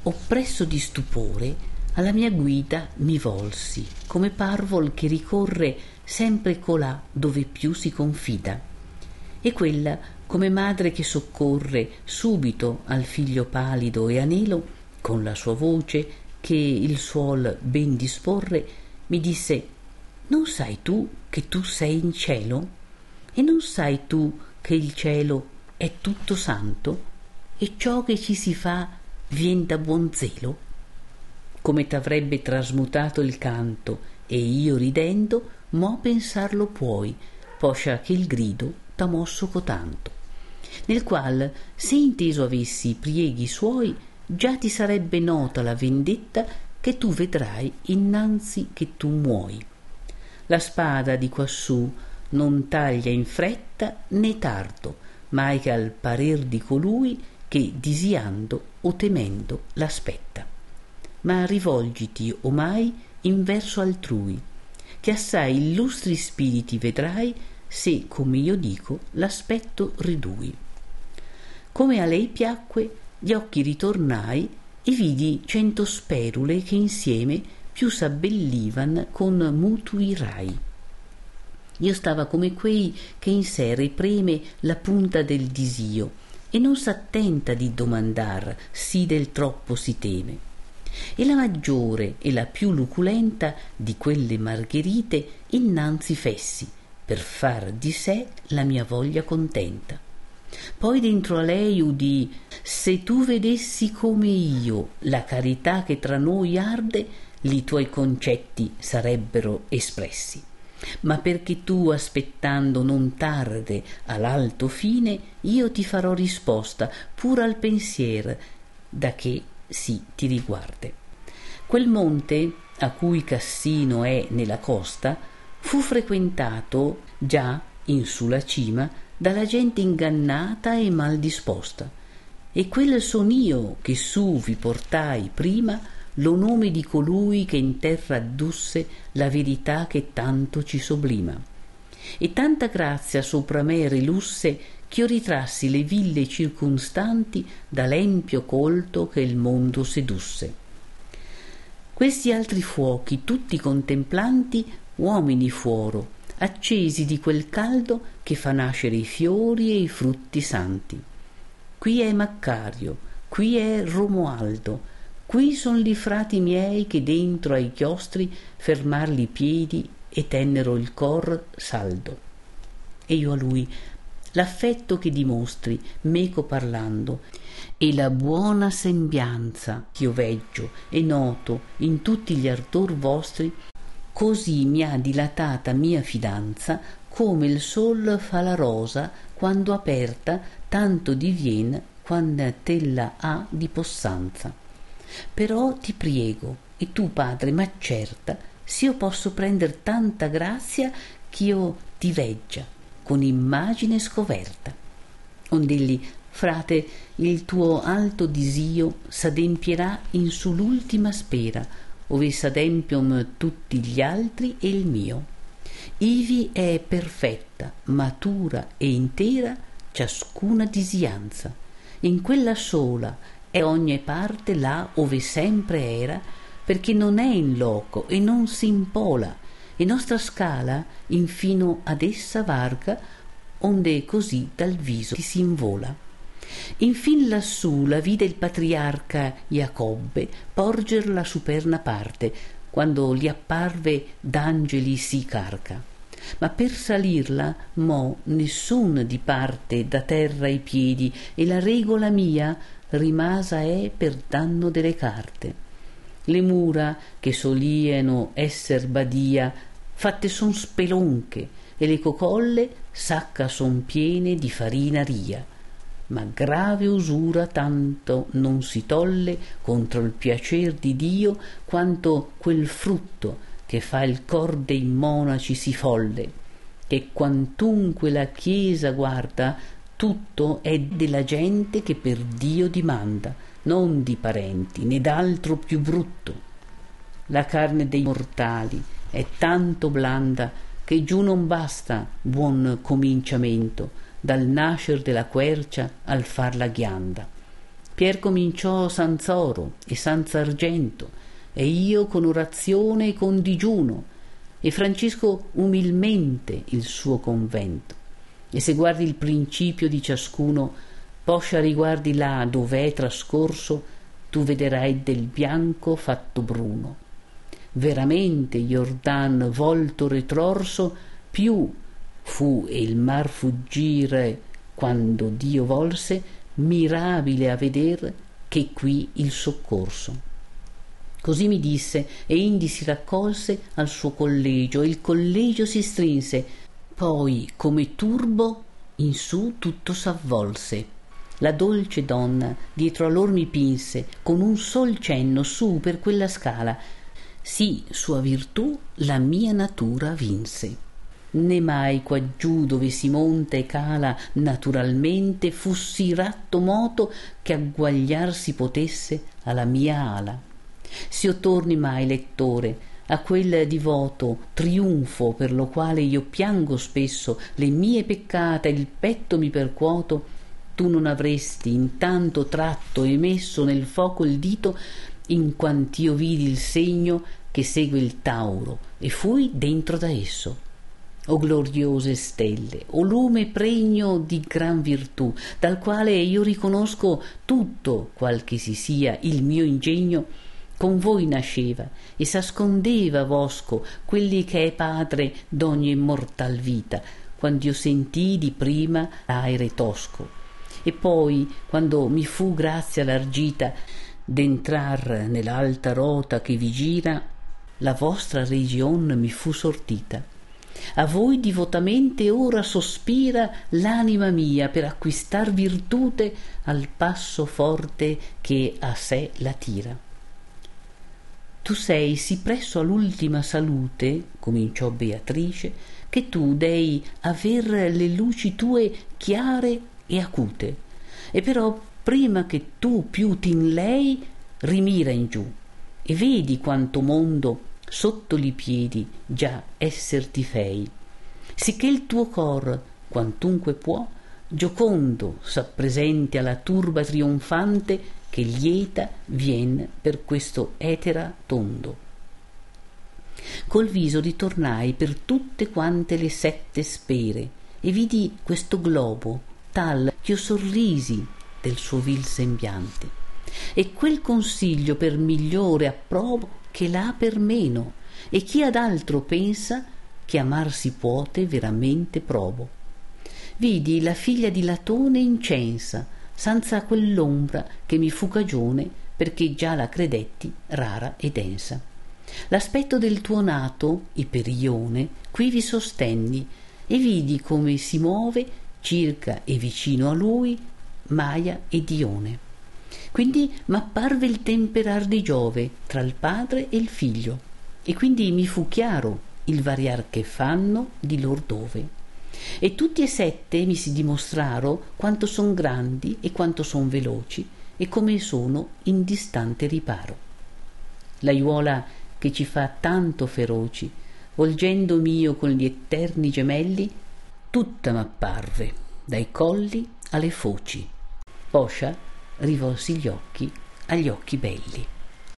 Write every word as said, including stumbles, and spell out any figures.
oppresso di stupore, alla mia guida mi volsi, come parvol che ricorre sempre colà dove più si confida. E quella, come madre che soccorre subito al figlio palido e anelo, con la sua voce che il suol ben disporre, mi disse: non sai tu che tu sei in cielo? E non sai tu che il cielo è tutto santo? E ciò che ci si fa vien da buon zelo? Come t'avrebbe trasmutato il canto, e io ridendo mo pensarlo puoi, poscia che il grido t'ha mosso cotanto. Nel qual, se inteso avessi i prieghi suoi, già ti sarebbe nota la vendetta che tu vedrai innanzi che tu muoi. La spada di quassù non taglia in fretta né tardo, mai che al parer di colui che disiando o temendo l'aspetta. Ma rivolgiti omai in verso altrui, che assai illustri spiriti vedrai, se, come io dico, l'aspetto ridui. Come a lei piacque, gli occhi ritornai e vidi cento sperule che insieme più s'abbellivan con mutui rai. Io stava come quei che in sé ripreme la punta del disio e non s'attenta di domandar sì del troppo si teme. E la maggiore e la più luculenta di quelle margherite innanzi fessi, per far di sé la mia voglia contenta. Poi dentro a lei udì: se tu vedessi come io la carità che tra noi arde, li tuoi concetti sarebbero espressi. Ma perché tu aspettando non tarde all'alto fine, io ti farò risposta pur al pensier da che sì ti riguarde. Quel monte a cui Cassino è nella costa fu frequentato già in su la cima dalla gente ingannata e mal disposta, e quel son io che su vi portai prima lo nome di colui che in terra addusse la verità che tanto ci soblima. E tanta grazia sopra me rilusse ch'io ritrassi le ville circunstanti dall'empio colto che il mondo sedusse. Questi altri fuochi tutti contemplanti uomini fuoro, accesi di quel caldo che fa nascere i fiori e i frutti santi. Qui è Maccario, qui è Romualdo, qui son li frati miei che dentro ai chiostri fermarli i piedi e tennero il cor saldo. E io a lui l'affetto che dimostri meco parlando e la buona sembianza ch'io veggio e noto in tutti gli ardor vostri, così mi ha dilatata mia fidanza come il sol fa la rosa quando aperta tanto divien quant'ella ha di possanza. Però ti priego, e tu padre m'accerta s'io posso prender tanta grazia ch'io ti veggia con immagine scoverta. Ond'egli: frate, il tuo alto disio s'adempierà in su l'ultima spera, ove s'adempion tutti gli altri e il mio. Ivi è perfetta, matura e intera ciascuna disianza. In quella sola è ogni parte là ove sempre era, perché non è in loco e non s'impola, e nostra scala infino ad essa varca, onde così dal viso ti s'invola. Infin lassù la vide il patriarca Iacobbe porger la superna parte, quando gli apparve d'angeli sì carca. Ma per salirla mo nessun di parte da terra i piedi, e la regola mia rimasa è per danno delle carte. Le mura che solieno esser badia fatte son spelonche, e le cocolle sacca son piene di farina ria. Ma grave usura tanto non si tolle contro il piacer di Dio, quanto quel frutto che fa il cor dei monaci si folle, che quantunque la chiesa guarda, tutto è della gente che per Dio dimanda, non di parenti né d'altro più brutto. La carne dei mortali è tanto blanda che giù non basta buon cominciamento, dal nascer della quercia al far la ghianda. Pier cominciò sanz'oro e sanz'argento, e io con orazione e con digiuno, e Francesco umilmente il suo convento. E se guardi il principio di ciascuno, poscia riguardi là dov'è trascorso, tu vederai del bianco fatto bruno. Veramente Jordan volto retrorso più fu e il mar fuggire quando Dio volse, mirabile a veder che qui il soccorso. Così mi disse, e indi si raccolse al suo collegio, e il collegio si strinse, poi come turbo in su tutto s'avvolse. La dolce donna dietro a lor mi pinse, con un sol cenno su per quella scala, sì sua virtù la mia natura vinse. Né mai quaggiù dove si monta e cala naturalmente fussi ratto moto che agguagliar si potesse alla mia ala. S'io torni mai, lettore, a quel divoto triunfo per lo quale io piango spesso le mie peccata e il petto mi percuoto, tu non avresti intanto tratto e messo nel foco il dito in quant'io vidi il segno che segue il Tauro e fui dentro da esso. O gloriose stelle, o lume pregno di gran virtù, dal quale io riconosco tutto qual che si sia il mio ingegno, con voi nasceva e s'ascondeva vosco quelli che è padre d'ogni immortal vita, quand'io sentii di prima l'aere tosco, e poi quando mi fu grazia largita d'entrar nell'alta rota che vi gira, la vostra region mi fu sortita. A voi divotamente ora sospira l'anima mia per acquistar virtute al passo forte che a sé la tira. Tu sei sì presso all'ultima salute, cominciò Beatrice, che tu dei aver le luci tue chiare e acute, e però prima che tu più t'inlei rimira in giù e vedi quanto mondo sotto li piedi già esser ti fei, sicché il tuo cor quantunque può giocondo s'appresenti alla turba trionfante che lieta vien per questo etera tondo. Col viso ritornai per tutte quante le sette spere e vidi questo globo tal ch'io sorrisi del suo vil sembiante, e quel consiglio per migliore approvo che l'ha per meno, e chi ad altro pensa che amar si puote veramente provo. Vidi la figlia di Latone incensa, senza quell'ombra che mi fu cagione, perché già la credetti rara e densa. L'aspetto del tuo nato, Iperione, qui vi sostenni, e vidi come si muove circa e vicino a lui Maia e Dione. Quindi m'apparve il temperar di Giove tra il padre e il figlio, e quindi mi fu chiaro il variar che fanno di lor dove. E tutti e sette mi si dimostraro quanto son grandi e quanto son veloci, e come sono in distante riparo. L'aiuola che ci fa tanto feroci, volgendomi io con gli eterni gemelli, tutta m'apparve, dai colli alle foci. Poscia rivolsi gli occhi agli occhi belli.